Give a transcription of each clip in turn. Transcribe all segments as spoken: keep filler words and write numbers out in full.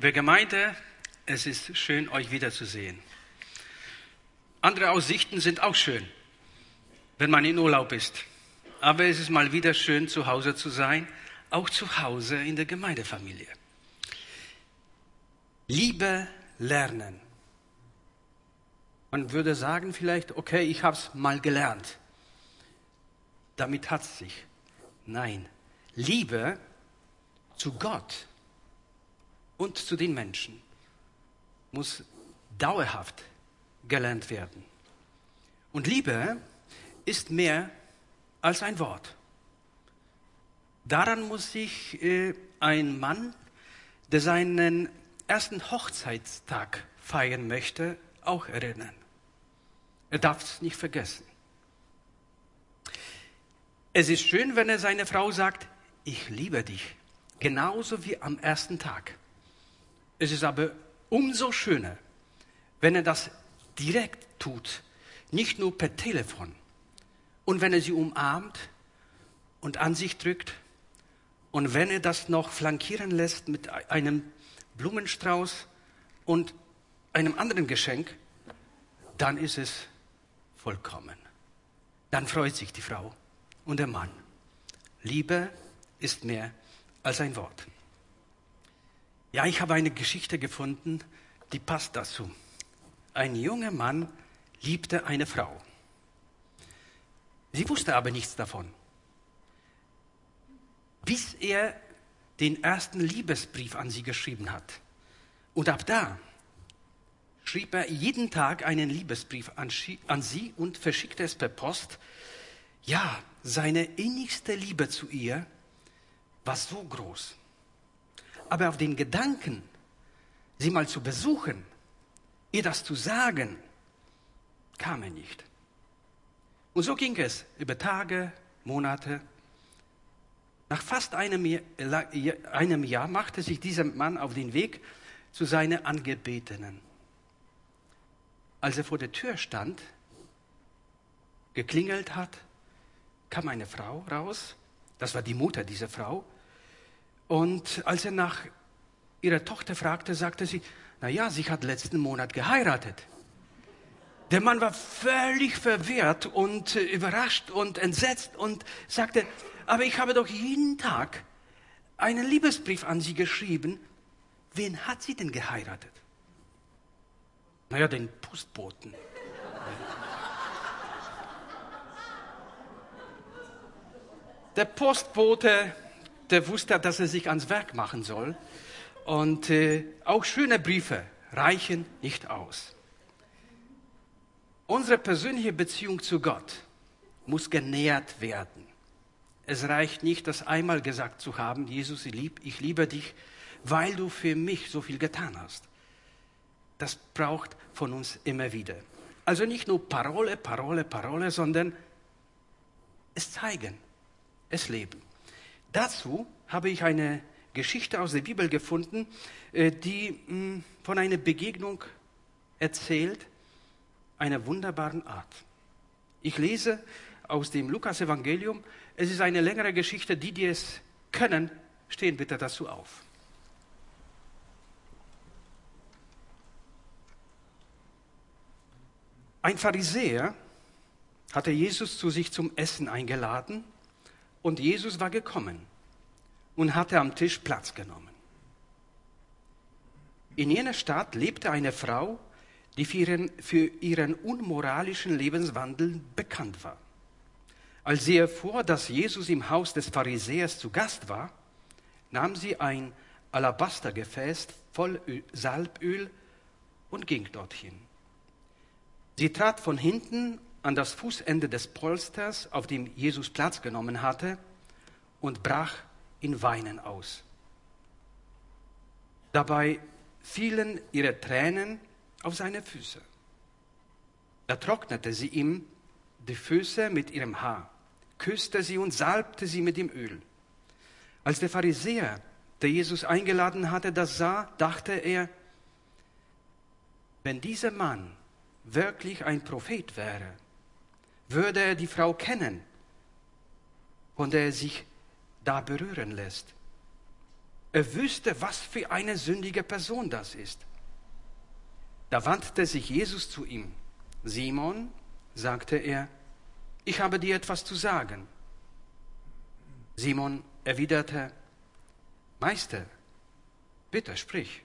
Liebe Gemeinde, es ist schön, euch wiederzusehen. Andere Aussichten sind auch schön, wenn man in Urlaub ist. Aber es ist mal wieder schön, zu Hause zu sein, auch zu Hause in der Gemeindefamilie. Liebe lernen. Man würde sagen vielleicht, okay, ich habe es mal gelernt. Damit hat es sich. Nein, Liebe zu Gott und zu den Menschen muss dauerhaft gelernt werden. Und Liebe ist mehr als ein Wort. Daran muss sich äh, ein Mann, der seinen ersten Hochzeitstag feiern möchte, auch erinnern. Er darf es nicht vergessen. Es ist schön, wenn er seiner Frau sagt, ich liebe dich, genauso wie am ersten Tag. Es ist aber umso schöner, wenn er das direkt tut, nicht nur per Telefon. Und wenn er sie umarmt und an sich drückt und wenn er das noch flankieren lässt mit einem Blumenstrauß und einem anderen Geschenk, dann ist es vollkommen. Dann freut sich die Frau und der Mann. Liebe ist mehr als ein Wort. Ja, ich habe eine Geschichte gefunden, die passt dazu. Ein junger Mann liebte eine Frau. Sie wusste aber nichts davon. Bis er den ersten Liebesbrief an sie geschrieben hat. Und ab da schrieb er jeden Tag einen Liebesbrief an sie und verschickte es per Post. Ja, seine innigste Liebe zu ihr war so groß. Aber auf den Gedanken, sie mal zu besuchen, ihr das zu sagen, kam er nicht. Und so ging es über Tage, Monate. Nach fast einem Jahr, einem Jahr machte sich dieser Mann auf den Weg zu seiner Angebetenen. Als er vor der Tür stand, geklingelt hat, kam eine Frau raus. Das war die Mutter dieser Frau. Und als er nach ihrer Tochter fragte, sagte sie, na ja, sie hat letzten Monat geheiratet. Der Mann war völlig verwirrt und äh, überrascht und entsetzt und sagte, aber ich habe doch jeden Tag einen Liebesbrief an sie geschrieben. Wen hat sie denn geheiratet? Naja, den Postboten. Der Postbote, der wusste, dass er sich ans Werk machen soll. Und äh, auch schöne Briefe reichen nicht aus. Unsere persönliche Beziehung zu Gott muss genährt werden. Es reicht nicht, das einmal gesagt zu haben, Jesus, ich, lieb, ich liebe dich, weil du für mich so viel getan hast. Das braucht von uns immer wieder. Also nicht nur Parole, Parole, Parole, sondern es zeigen, es leben. Dazu habe ich eine Geschichte aus der Bibel gefunden, die mh, von einer Begegnung erzählt, einer wunderbaren Art. Ich lese aus dem Lukas-Evangelium. Es ist eine längere Geschichte. Die, die es können, stehen bitte dazu auf. Ein Pharisäer hatte Jesus zu sich zum Essen eingeladen und Jesus war gekommen und hatte am Tisch Platz genommen. In jener Stadt lebte eine Frau, die für ihren, für ihren unmoralischen Lebenswandel bekannt war. Als sie erfuhr, dass Jesus im Haus des Pharisäers zu Gast war, nahm sie ein Alabastergefäß voll Salböl und ging dorthin. Sie trat von hinten an das Fußende des Polsters, auf dem Jesus Platz genommen hatte, und brach in Weinen aus. Dabei fielen ihre Tränen auf seine Füße. Da trocknete sie ihm die Füße mit ihrem Haar, küsste sie und salbte sie mit dem Öl. Als der Pharisäer, der Jesus eingeladen hatte, das sah, dachte er, wenn dieser Mann wirklich ein Prophet wäre, würde er die Frau kennen, von der er sich da berühren lässt. Er wüsste, was für eine sündige Person das ist. Da wandte sich Jesus zu ihm. Simon, sagte er, ich habe dir etwas zu sagen. Simon erwiderte, Meister, bitte sprich.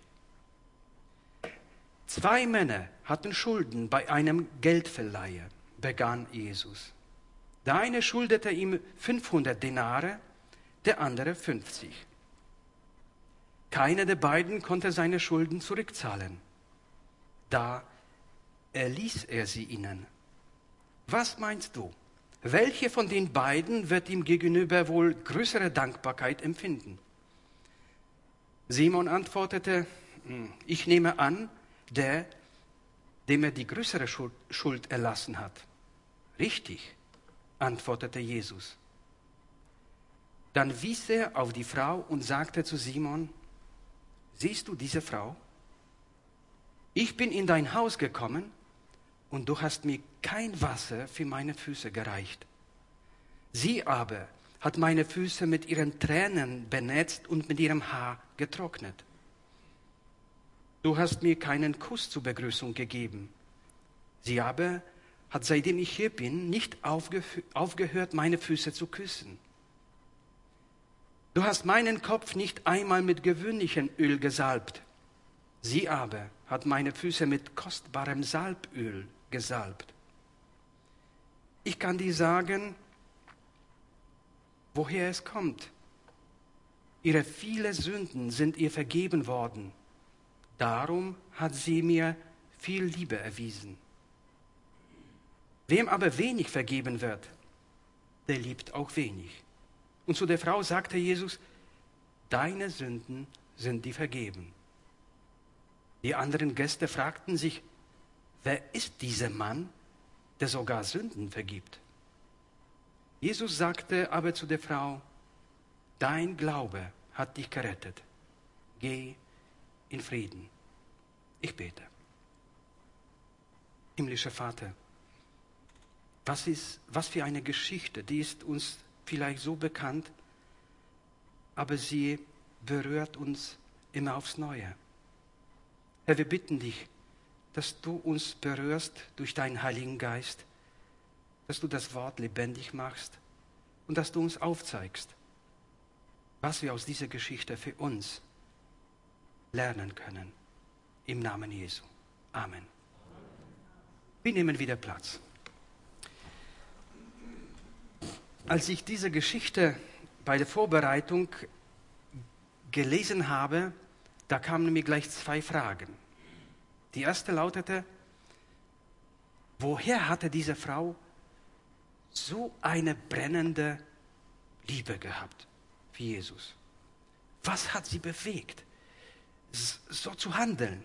Zwei Männer hatten Schulden bei einem Geldverleiher, begann Jesus. Der eine schuldete ihm fünfhundert Denare, der andere fünfzig. Keiner der beiden konnte seine Schulden zurückzahlen. Da erließ er sie ihnen. Was meinst du? Welche von den beiden wird ihm gegenüber wohl größere Dankbarkeit empfinden? Simon antwortete, ich nehme an, der, dem er die größere Schuld erlassen hat. Richtig, antwortete Jesus. Dann wies er auf die Frau und sagte zu Simon, siehst du diese Frau? Ich bin in dein Haus gekommen und du hast mir kein Wasser für meine Füße gereicht. Sie aber hat meine Füße mit ihren Tränen benetzt und mit ihrem Haar getrocknet. Du hast mir keinen Kuss zur Begrüßung gegeben. Sie aber hat, seitdem ich hier bin, nicht aufgehö- aufgehört, meine Füße zu küssen. Du hast meinen Kopf nicht einmal mit gewöhnlichem Öl gesalbt. Sie aber hat meine Füße mit kostbarem Salböl gesalbt. Ich kann dir sagen, woher es kommt. Ihre vielen Sünden sind ihr vergeben worden. Darum hat sie mir viel Liebe erwiesen. Wem aber wenig vergeben wird, der liebt auch wenig. Und zu der Frau sagte Jesus, deine Sünden sind dir vergeben. Die anderen Gäste fragten sich, wer ist dieser Mann, der sogar Sünden vergibt? Jesus sagte aber zu der Frau, dein Glaube hat dich gerettet. Geh in Frieden. Ich bete. Himmlischer Vater, was ist, was für eine Geschichte, die ist uns vielleicht so bekannt, aber sie berührt uns immer aufs Neue. Herr, wir bitten dich, dass du uns berührst durch deinen Heiligen Geist, dass du das Wort lebendig machst und dass du uns aufzeigst, was wir aus dieser Geschichte für uns lernen können. Im Namen Jesu. Amen. Wir nehmen wieder Platz. Als ich diese Geschichte bei der Vorbereitung gelesen habe, da kamen mir gleich zwei Fragen. Die erste lautete, woher hatte diese Frau so eine brennende Liebe gehabt für Jesus? Was hat sie bewegt, so zu handeln?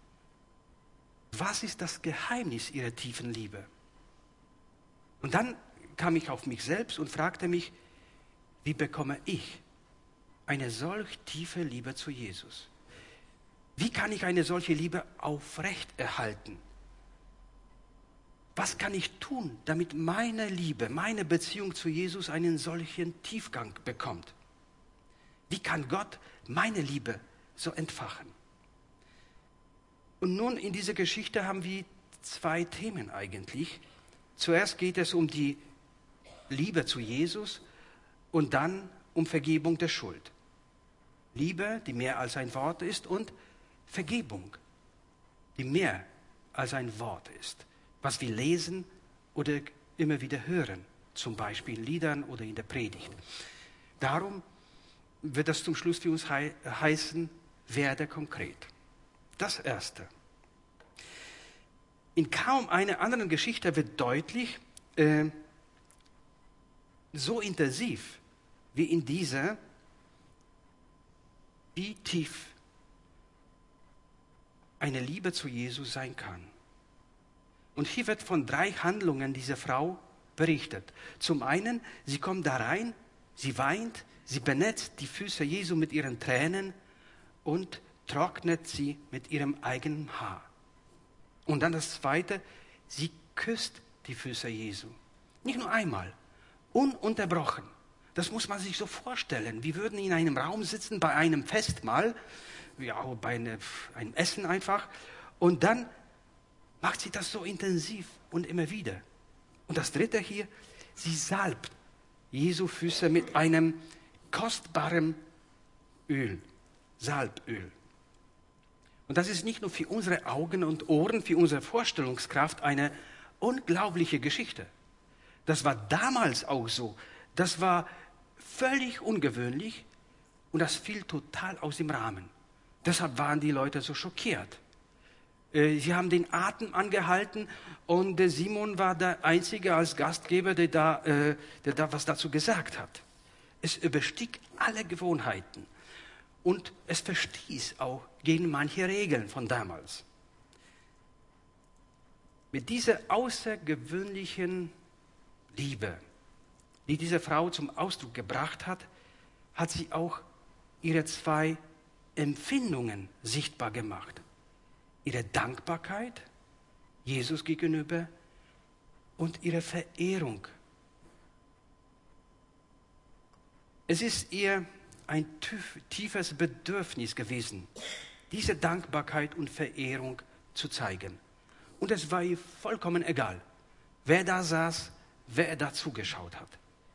Was ist das Geheimnis ihrer tiefen Liebe? Und dann kam ich auf mich selbst und fragte mich, wie bekomme ich eine solch tiefe Liebe zu Jesus? Wie kann ich eine solche Liebe aufrechterhalten? Was kann ich tun, damit meine Liebe, meine Beziehung zu Jesus einen solchen Tiefgang bekommt? Wie kann Gott meine Liebe so entfachen? Und nun in dieser Geschichte haben wir zwei Themen eigentlich. Zuerst geht es um die Liebe zu Jesus und dann um Vergebung der Schuld. Liebe, die mehr als ein Wort ist, und Vergebung, die mehr als ein Wort ist, was wir lesen oder immer wieder hören, zum Beispiel in Liedern oder in der Predigt. Darum wird das zum Schluss für uns hei- heißen, werde konkret. Das Erste. In kaum einer anderen Geschichte wird deutlich, äh, so intensiv wie in dieser, wie tief eine Liebe zu Jesus sein kann. Und hier wird von drei Handlungen dieser Frau berichtet. Zum einen, sie kommt da rein, sie weint, sie benetzt die Füße Jesu mit ihren Tränen und trocknet sie mit ihrem eigenen Haar. Und dann das Zweite, sie küsst die Füße Jesu. Nicht nur einmal, ununterbrochen. Das muss man sich so vorstellen. Wir würden in einem Raum sitzen bei einem Festmahl, ja, bei eine, einem Essen einfach. Und dann macht sie das so intensiv und immer wieder. Und das Dritte hier, sie salbt Jesu Füße mit einem kostbaren Öl, Salböl. Und das ist nicht nur für unsere Augen und Ohren, für unsere Vorstellungskraft eine unglaubliche Geschichte. Das war damals auch so. Das war völlig ungewöhnlich und das fiel total aus dem Rahmen. Deshalb waren die Leute so schockiert. Sie haben den Atem angehalten und Simon war der Einzige als Gastgeber, der da, der da was dazu gesagt hat. Es überstieg alle Gewohnheiten und es verstieß auch gegen manche Regeln von damals. Mit dieser außergewöhnlichen Liebe, die diese Frau zum Ausdruck gebracht hat, hat sie auch ihre zwei Empfindungen sichtbar gemacht. Ihre Dankbarkeit Jesus gegenüber und ihre Verehrung. Es ist ihr ein tiefes Bedürfnis gewesen, diese Dankbarkeit und Verehrung zu zeigen. Und es war ihr vollkommen egal, wer da saß, wer da zugeschaut hat.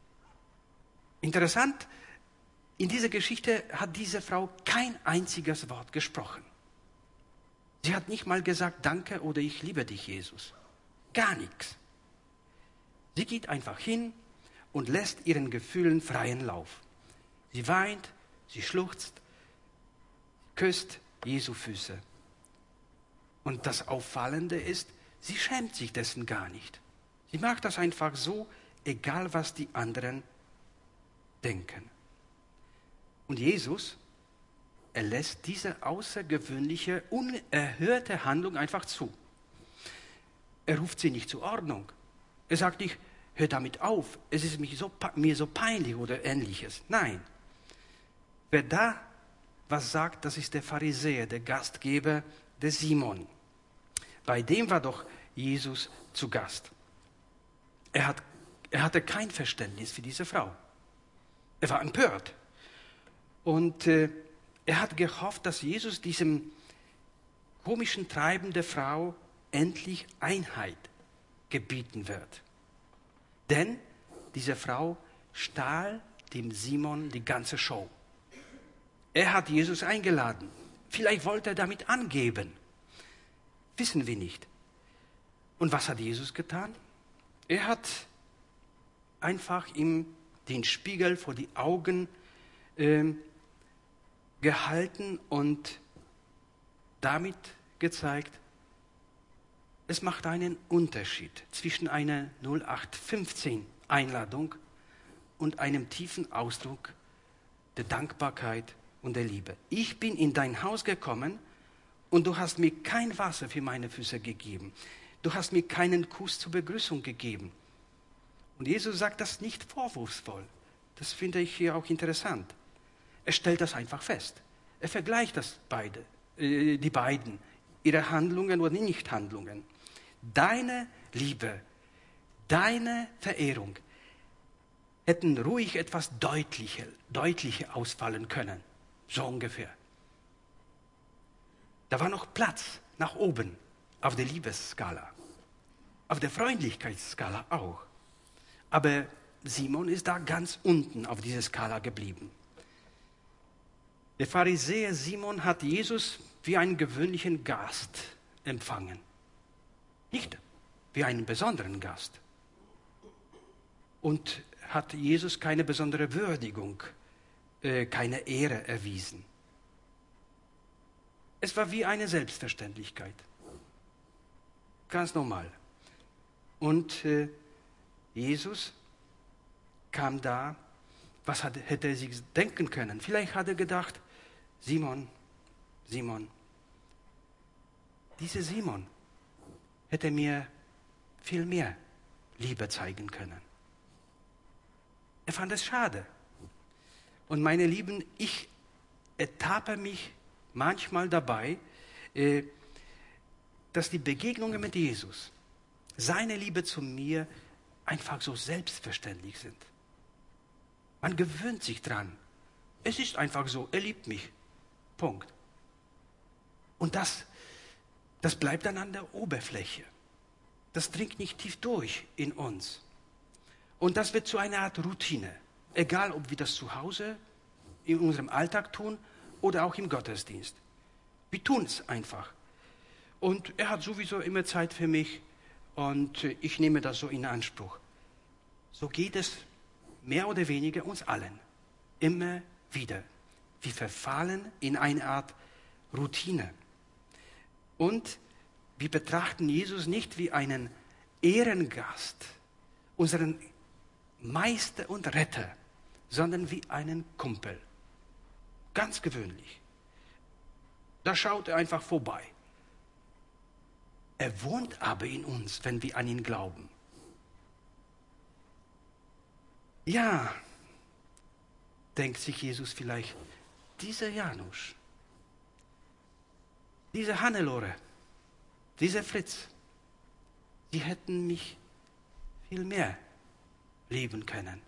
Interessant, in dieser Geschichte hat diese Frau kein einziges Wort gesprochen. Sie hat nicht mal gesagt, danke oder ich liebe dich, Jesus. Gar nichts. Sie geht einfach hin und lässt ihren Gefühlen freien Lauf. Sie weint, sie schluchzt, küsst Jesu Füße. Und das Auffallende ist, sie schämt sich dessen gar nicht. Sie macht das einfach so, egal was die anderen denken. Und Jesus, er lässt diese außergewöhnliche, unerhörte Handlung einfach zu. Er ruft sie nicht zur Ordnung. Er sagt nicht, hör damit auf, es ist mir so, mir so peinlich oder ähnliches. Nein. Wer da was sagt, das ist der Pharisäer, der Gastgeber, der Simon. Bei dem war doch Jesus zu Gast. Er, hat, er hatte kein Verständnis für diese Frau. Er war empört. Und äh, er hat gehofft, dass Jesus diesem komischen Treiben der Frau endlich Einheit gebieten wird. Denn diese Frau stahl dem Simon die ganze Show. Er hat Jesus eingeladen. Vielleicht wollte er damit angeben. Wissen wir nicht. Und was hat Jesus getan? Er hat einfach ihm den Spiegel vor die Augen äh, gehalten und damit gezeigt, es macht einen Unterschied zwischen einer null acht fünfzehn Einladung und einem tiefen Ausdruck der Dankbarkeit und der Liebe. Ich bin in dein Haus gekommen und du hast mir kein Wasser für meine Füße gegeben. Du hast mir keinen Kuss zur Begrüßung gegeben. Und Jesus sagt das nicht vorwurfsvoll. Das finde ich hier auch interessant. Er stellt das einfach fest. Er vergleicht das beide, äh, die beiden, ihre Handlungen oder Nichthandlungen. Deine Liebe, deine Verehrung hätten ruhig etwas deutlicher, deutlicher ausfallen können. So ungefähr. Da war noch Platz nach oben auf der Liebesskala, auf der Freundlichkeitsskala auch. Aber Simon ist da ganz unten auf dieser Skala geblieben. Der Pharisäer Simon hat Jesus wie einen gewöhnlichen Gast empfangen. Nicht wie einen besonderen Gast. Und hat Jesus keine besondere Würdigung, äh, keine Ehre erwiesen. Es war wie eine Selbstverständlichkeit. Ganz normal. Und äh, Jesus kam da, was hat, hätte er sich denken können? Vielleicht hat er gedacht, Simon, Simon, dieser Simon hätte mir viel mehr Liebe zeigen können. Er fand es schade. Und meine Lieben, ich ertappe mich manchmal dabei, äh, dass die Begegnungen mit Jesus, seine Liebe zu mir, einfach so selbstverständlich sind. Man gewöhnt sich dran. Es ist einfach so, er liebt mich. Punkt. Und das, das bleibt dann an der Oberfläche. Das dringt nicht tief durch in uns. Und das wird zu einer Art Routine. Egal, ob wir das zu Hause, in unserem Alltag tun oder auch im Gottesdienst. Wir tun es einfach. Und er hat sowieso immer Zeit für mich und ich nehme das so in Anspruch. So geht es mehr oder weniger uns allen. Immer wieder. Wir verfallen in eine Art Routine. Und wir betrachten Jesus nicht wie einen Ehrengast, unseren Meister und Retter, sondern wie einen Kumpel. Ganz gewöhnlich. Da schaut er einfach vorbei. Er wohnt aber in uns, wenn wir an ihn glauben. Ja, denkt sich Jesus vielleicht, dieser Janusz, diese Hannelore, dieser Fritz, die hätten mich viel mehr lieben können.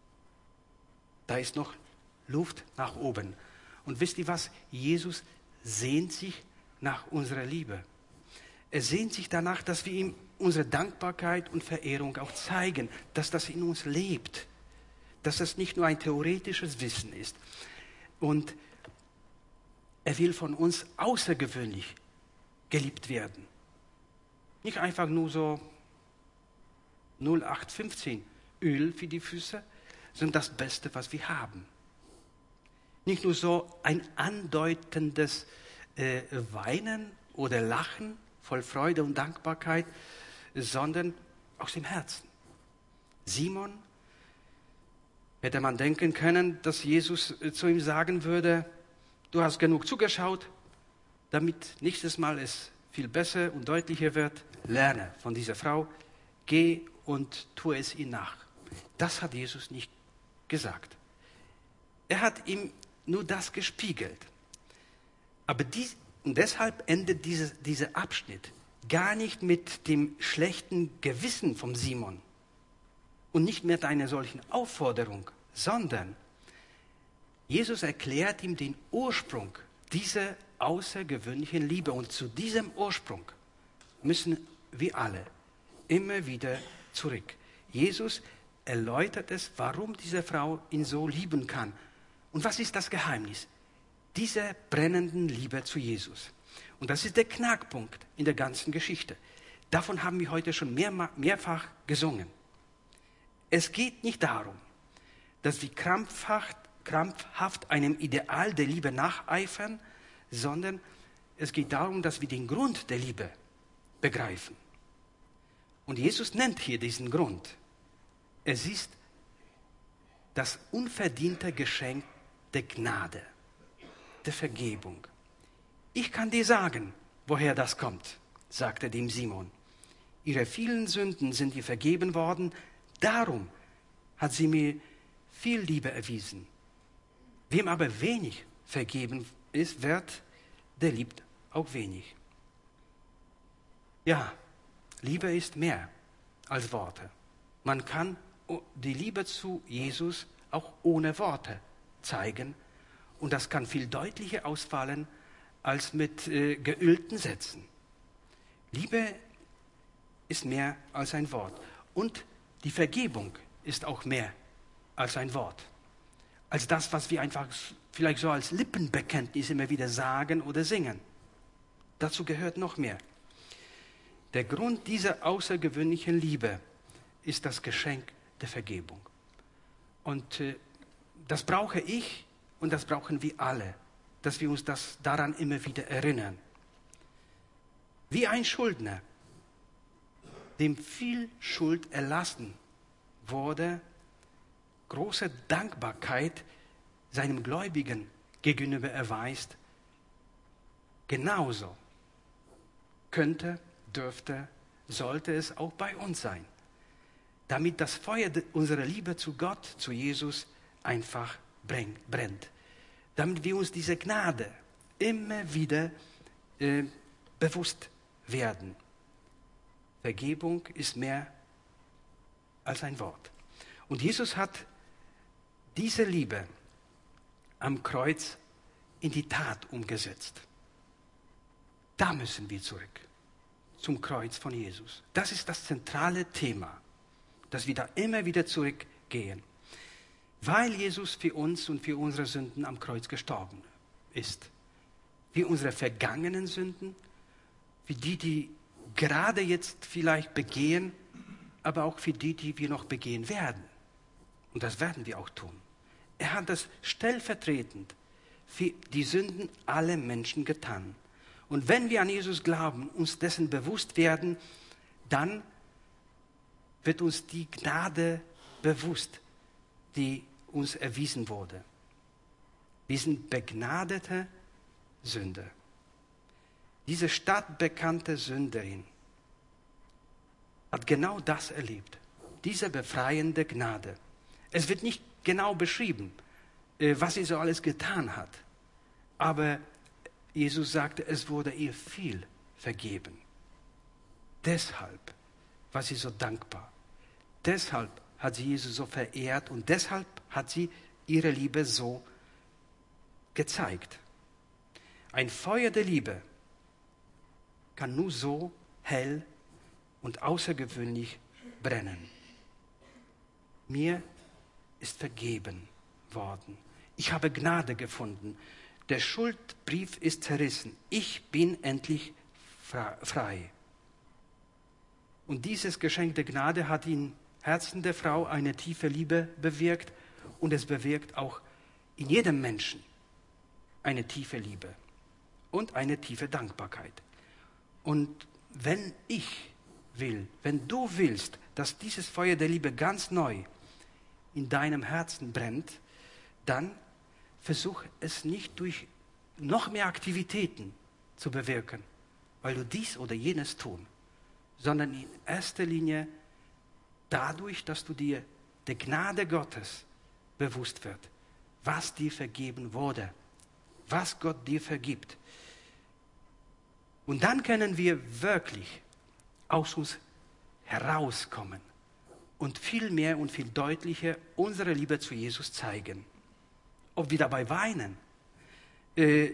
Da ist noch Luft nach oben. Und wisst ihr was? Jesus sehnt sich nach unserer Liebe. Er sehnt sich danach, dass wir ihm unsere Dankbarkeit und Verehrung auch zeigen, dass das in uns lebt, dass das nicht nur ein theoretisches Wissen ist. Und er will von uns außergewöhnlich geliebt werden. Nicht einfach nur so null acht fünfzehn Öl für die Füße, sondern das Beste, was wir haben. Nicht nur so ein andeutendes äh, Weinen oder Lachen voll Freude und Dankbarkeit, sondern aus dem Herzen. Simon, hätte man denken können, dass Jesus zu ihm sagen würde, du hast genug zugeschaut, damit nächstes Mal es viel besser und deutlicher wird, lerne von dieser Frau, geh und tue es ihr nach. Das hat Jesus nicht gesagt. Er hat ihm nur das gespiegelt. Aber dies, und deshalb endet diese, dieser Abschnitt gar nicht mit dem schlechten Gewissen vom Simon und nicht mit einer solchen Aufforderung, sondern Jesus erklärt ihm den Ursprung dieser außergewöhnlichen Liebe. Und zu diesem Ursprung müssen wir alle immer wieder zurück. Jesus erläutert es, warum diese Frau ihn so lieben kann. Und was ist das Geheimnis dieser brennenden Liebe zu Jesus? Und das ist der Knackpunkt in der ganzen Geschichte. Davon haben wir heute schon mehr, mehrfach gesungen. Es geht nicht darum, dass wir krampfhaft, krampfhaft einem Ideal der Liebe nacheifern, sondern es geht darum, dass wir den Grund der Liebe begreifen. Und Jesus nennt hier diesen Grund. Es ist das unverdiente Geschenk der Gnade, der Vergebung. Ich kann dir sagen, woher das kommt, sagte dem Simon. Ihre vielen Sünden sind ihr vergeben worden, darum hat sie mir viel Liebe erwiesen. Wem aber wenig vergeben ist, wird, der liebt auch wenig. Ja, Liebe ist mehr als Worte. Man kann die Liebe zu Jesus auch ohne Worte zeigen und das kann viel deutlicher ausfallen als mit äh, geölten Sätzen. Liebe ist mehr als ein Wort und die Vergebung ist auch mehr als ein Wort. Als das, was wir einfach vielleicht so als Lippenbekenntnis immer wieder sagen oder singen. Dazu gehört noch mehr. Der Grund dieser außergewöhnlichen Liebe ist das Geschenk der Vergebung. Und äh, das brauche ich und das brauchen wir alle, dass wir uns das daran immer wieder erinnern. Wie ein Schuldner, dem viel Schuld erlassen wurde, große Dankbarkeit seinem Gläubigen gegenüber erweist, genauso könnte, dürfte, sollte es auch bei uns sein, damit das Feuer unserer Liebe zu Gott, zu Jesus einfach brennt, damit wir uns diese Gnade immer wieder äh, bewusst werden. Vergebung ist mehr als ein Wort. Und Jesus hat diese Liebe am Kreuz in die Tat umgesetzt. Da müssen wir zurück, zum Kreuz von Jesus. Das ist das zentrale Thema, dass wir da immer wieder zurückgehen. Weil Jesus für uns und für unsere Sünden am Kreuz gestorben ist. Für unsere vergangenen Sünden, für die, die gerade jetzt vielleicht begehen, aber auch für die, die wir noch begehen werden. Und das werden wir auch tun. Er hat das stellvertretend für die Sünden aller Menschen getan. Und wenn wir an Jesus glauben, uns dessen bewusst werden, dann wird uns die Gnade bewusst, die uns erwiesen wurde. Wir sind begnadete Sünder. Diese stadtbekannte Sünderin hat genau das erlebt, diese befreiende Gnade. Es wird nicht genau beschrieben, was sie so alles getan hat, aber Jesus sagte, es wurde ihr viel vergeben. Deshalb war sie so dankbar. Deshalb hat sie Jesus so verehrt und deshalb hat sie ihre Liebe so gezeigt. Ein Feuer der Liebe kann nur so hell und außergewöhnlich brennen. Mir ist vergeben worden. Ich habe Gnade gefunden. Der Schuldbrief ist zerrissen. Ich bin endlich frei. Und dieses Geschenk der Gnade hat in Herzen der Frau eine tiefe Liebe bewirkt und es bewirkt auch in jedem Menschen eine tiefe Liebe und eine tiefe Dankbarkeit. Und wenn ich will, wenn du willst, dass dieses Feuer der Liebe ganz neu in deinem Herzen brennt, dann versuch es nicht durch noch mehr Aktivitäten zu bewirken, weil du dies oder jenes tun, sondern in erster Linie dadurch, dass du dir der Gnade Gottes bewusst wird, was dir vergeben wurde, was Gott dir vergibt. Und dann können wir wirklich aus uns herauskommen und viel mehr und viel deutlicher unsere Liebe zu Jesus zeigen. Ob wir dabei weinen, äh,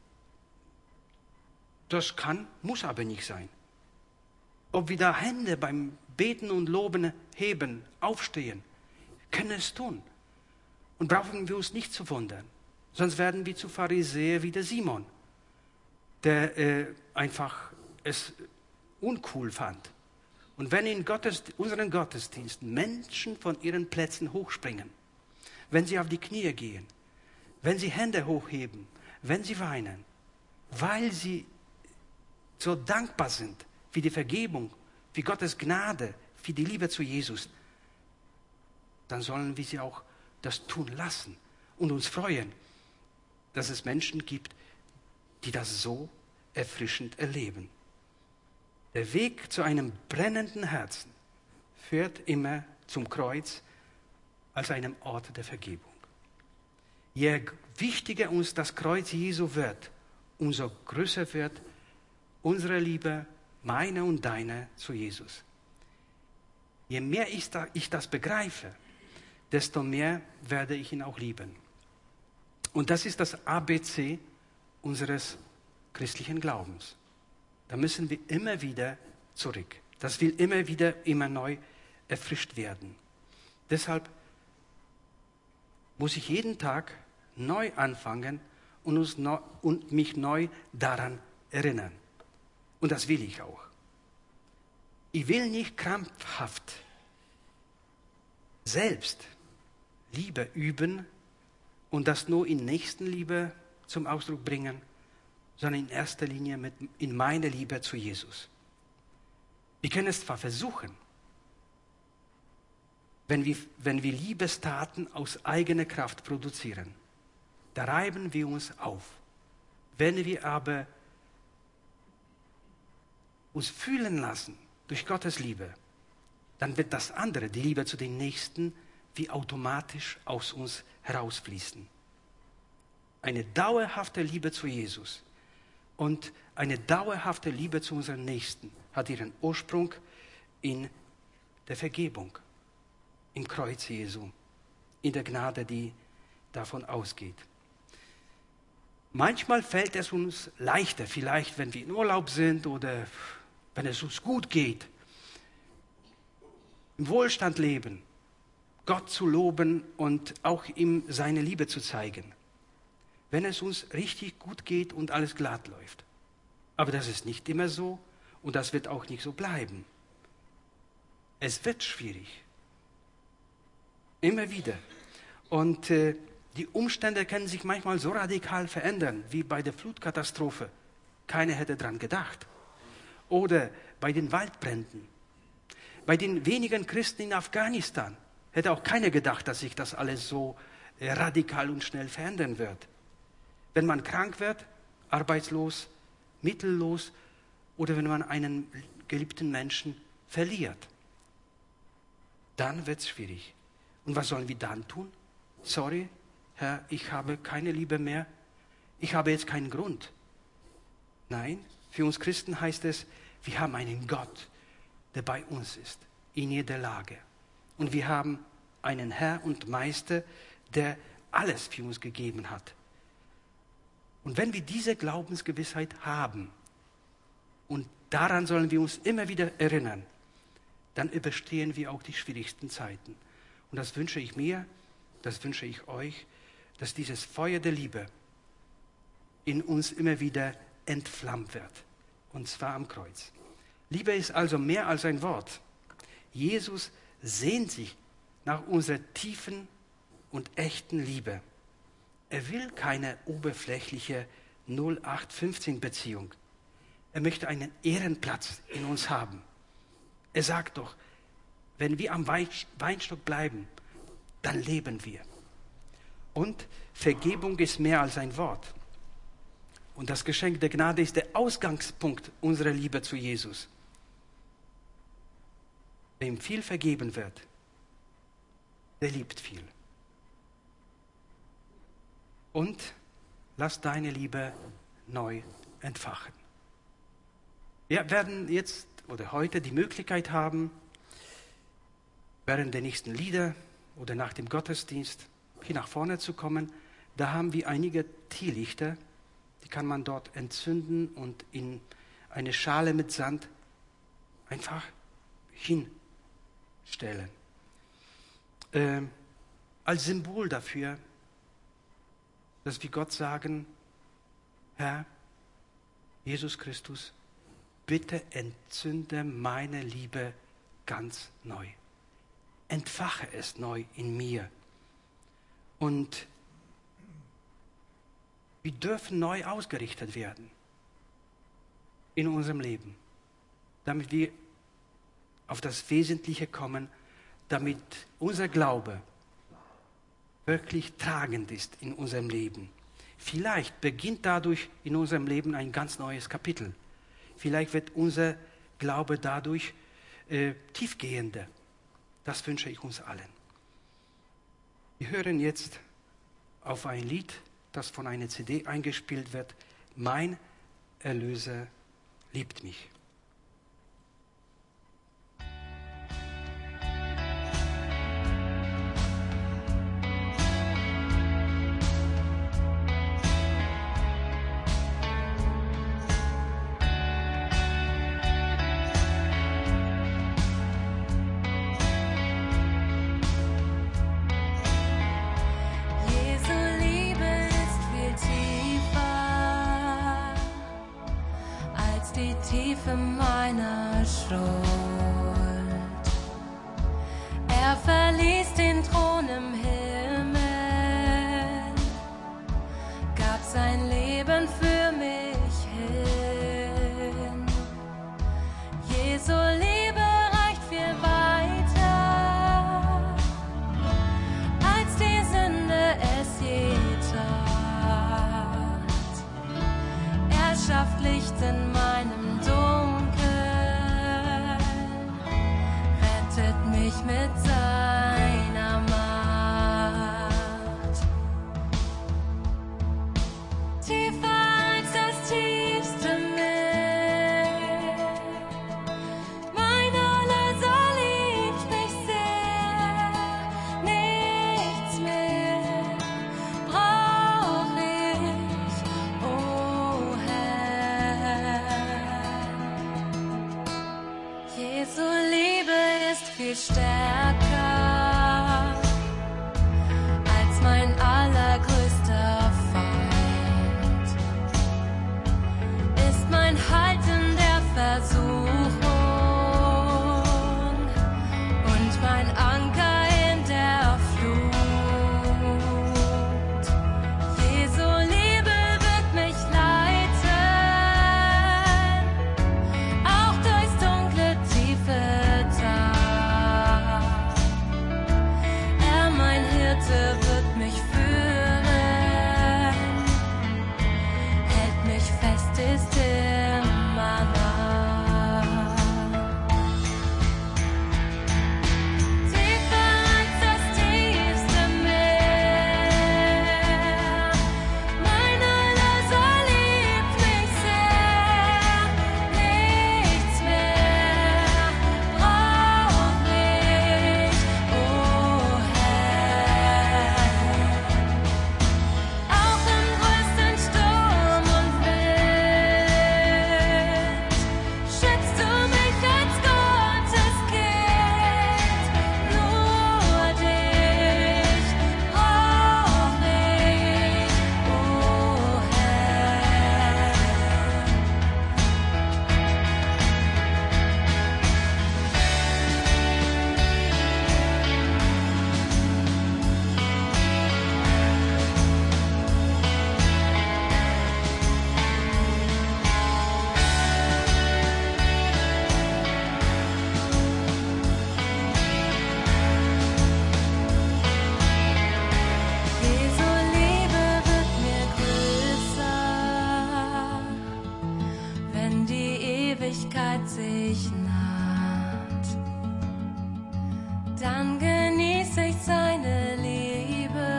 das kann, muss aber nicht sein. Ob wir da Hände beim Beten und Loben heben, aufstehen, können es tun. Und brauchen wir uns nicht zu wundern. Sonst werden wir zu Pharisäer wie der Simon, der äh, einfach es uncool fand. Und wenn in Gottes, unseren Gottesdiensten Menschen von ihren Plätzen hochspringen, wenn sie auf die Knie gehen, wenn sie Hände hochheben, wenn sie weinen, weil sie so dankbar sind für die Vergebung, für Gottes Gnade, für die Liebe zu Jesus, dann sollen wir sie auch das tun lassen und uns freuen, dass es Menschen gibt, die das so erfrischend erleben. Der Weg zu einem brennenden Herzen führt immer zum Kreuz als einem Ort der Vergebung. Je wichtiger uns das Kreuz Jesu wird, umso größer wird unsere Liebe, meine und deine, zu Jesus. Je mehr ich, da, ich das begreife, desto mehr werde ich ihn auch lieben. Und das ist das A B C unseres christlichen Glaubens. Da müssen wir immer wieder zurück. Das will immer wieder, immer neu erfrischt werden. Deshalb muss ich jeden Tag neu anfangen und, uns neu, und mich neu daran erinnern. Und das will ich auch. Ich will nicht krampfhaft selbst Liebe üben und das nur in Nächstenliebe zum Ausdruck bringen, sondern in erster Linie mit, in meine Liebe zu Jesus. Wir können es zwar versuchen, wenn wir, wenn wir Liebestaten aus eigener Kraft produzieren, da reiben wir uns auf. Wenn wir aber uns fühlen lassen durch Gottes Liebe, dann wird das andere, die Liebe zu den Nächsten, wie automatisch aus uns herausfließen. Eine dauerhafte Liebe zu Jesus und eine dauerhafte Liebe zu unseren Nächsten hat ihren Ursprung in der Vergebung, im Kreuz Jesu. in der Gnade, die davon ausgeht. Manchmal fällt es uns leichter, vielleicht wenn wir in Urlaub sind oder wenn es uns gut geht, im Wohlstand leben, Gott zu loben und auch ihm seine Liebe zu zeigen. Wenn es uns richtig gut geht und alles glatt läuft. Aber das ist nicht immer so und das wird auch nicht so bleiben. Es wird schwierig. Immer wieder. Und äh, die Umstände können sich manchmal so radikal verändern, wie bei der Flutkatastrophe. Keiner hätte daran gedacht. Oder bei den Waldbränden. Bei den wenigen Christen in Afghanistan hätte auch keiner gedacht, dass sich das alles so äh, radikal und schnell verändern wird. Wenn man krank wird, arbeitslos, mittellos oder wenn man einen geliebten Menschen verliert, dann wird es schwierig. Und was sollen wir dann tun? Sorry, Herr, ich habe keine Liebe mehr. Ich habe jetzt keinen Grund. Nein, für uns Christen heißt es, wir haben einen Gott, der bei uns ist, in jeder Lage. Und wir haben einen Herr und Meister, der alles für uns gegeben hat. Und wenn wir diese Glaubensgewissheit haben, und daran sollen wir uns immer wieder erinnern, dann überstehen wir auch die schwierigsten Zeiten. Und das wünsche ich mir, das wünsche ich euch, dass dieses Feuer der Liebe in uns immer wieder entflammt wird. Und zwar am Kreuz. Liebe ist also mehr als ein Wort. Jesus sehnt sich nach unserer tiefen und echten Liebe. Er will keine oberflächliche null acht fünfzehn Beziehung. Er möchte einen Ehrenplatz in uns haben. Er sagt doch, wenn wir am Weinstock bleiben, dann leben wir. Und Vergebung ist mehr als ein Wort. Und das Geschenk der Gnade ist der Ausgangspunkt unserer Liebe zu Jesus. Wem viel vergeben wird, der liebt viel. Und lass deine Liebe neu entfachen. Wir werden jetzt oder heute die Möglichkeit haben, während der nächsten Lieder oder nach dem Gottesdienst hier nach vorne zu kommen. Da haben wir einige Teelichter, die kann man dort entzünden und in eine Schale mit Sand einfach hinstellen. Äh, als Symbol dafür, dass wir Gott sagen, Herr, Jesus Christus, bitte entzünde meine Liebe ganz neu. Entfache es neu in mir. Und wir dürfen neu ausgerichtet werden in unserem Leben, damit wir auf das Wesentliche kommen, damit unser Glaube wirklich tragend ist in unserem Leben. Vielleicht beginnt dadurch in unserem Leben ein ganz neues Kapitel. Vielleicht wird unser Glaube dadurch äh, tiefgehender. Das wünsche ich uns allen. Wir hören jetzt auf ein Lied, das von einer C D eingespielt wird. Mein Erlöser liebt mich. Tiefe meiner Schuld. Er verließ den Thron im Himmel, gab sein Leben für mich hin. Jesu Liebe reicht viel weiter, als die Sünde es je tat. Er schafft Licht in meinem mit seiner Macht. Tiefer als das tiefste Meer, mein Erlöser liebt mich sehr. Nichts Jesu Liebe ist viel stärker als mein allergrößter Feind. Ist mein Halt in der Versuchung und mein Anker in der Flut. Jesu Liebe wird mich leiten, auch durchs dunkle, tiefe Tal. Er, mein Hirte, wird mich führen, hält mich fest, ist immer nah. Tiefer als das tiefste Meer, mein Erlöser liebt mich sehr. Nichts mehr braucht mich, o Herr. Auch im größten Sturm und Wind schützt du mich als Gottes Kind. Nur dich brauch ich, o Herr. Jesu Liebe wird mir größer, wenn die Ewigkeit sich naht. Dann genieße ich seine Liebe,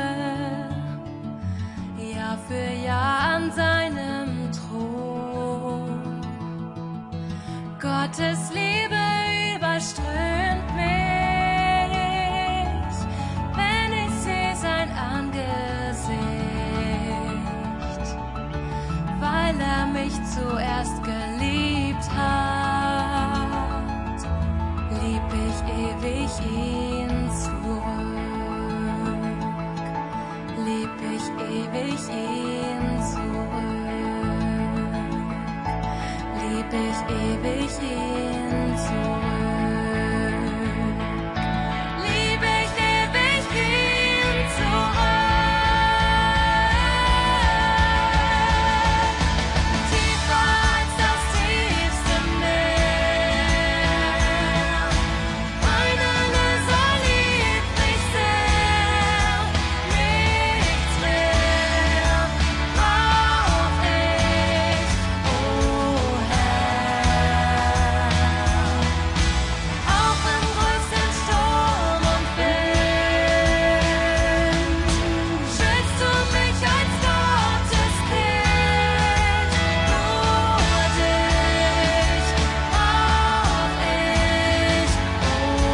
Jahr für Jahr an seinem Thron. Gottes Liebe überströmt mich, wenn ich sehe sein Angesicht, weil er mich zuerst geliebt hat, lieb ich ewig ihn zurück, lieb ich ewig ihn zurück, lieb ich ewig ihn zurück, lieb ich ewig ihn zurück. Tiefer als das tiefste Meer, mein Erlöser liebt mich sehr. Nichts mehr brauch ich, o Herr. Auch im größten Sturm und Wind schützt du mich als Gottes Kind. Nur dich brauch ich, o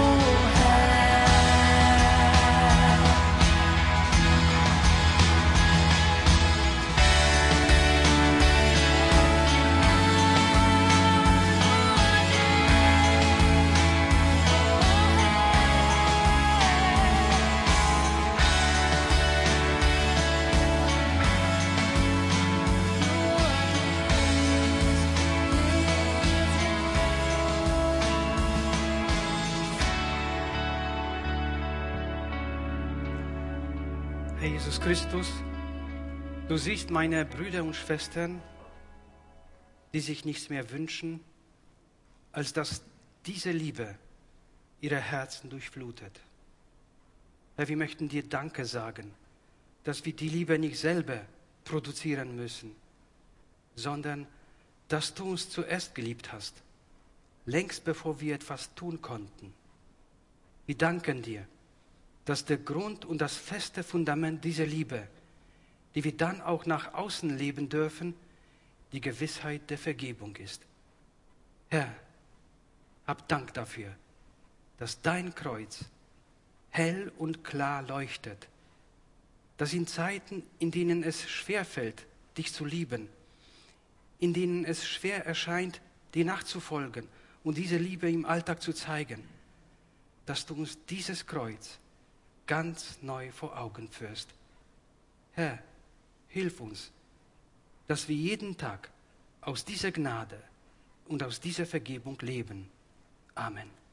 Herr Jesus Christus, du siehst meine Brüder und Schwestern, die sich nichts mehr wünschen, als dass diese Liebe ihre Herzen durchflutet. Herr, wir möchten dir Danke sagen, dass wir die Liebe nicht selber produzieren müssen, sondern dass du uns zuerst geliebt hast, längst bevor wir etwas tun konnten. Wir danken dir, dass der Grund und das feste Fundament dieser Liebe, die wir dann auch nach außen leben dürfen, die Gewissheit der Vergebung ist. Herr, hab Dank dafür, dass dein Kreuz hell und klar leuchtet, dass in Zeiten, in denen es schwerfällt, dich zu lieben, in denen es schwer erscheint, dir nachzufolgen und diese Liebe im Alltag zu zeigen, dass du uns dieses Kreuz ganz neu vor Augen führst. Herr, hilf uns, dass wir jeden Tag aus dieser Gnade und aus dieser Vergebung leben. Amen.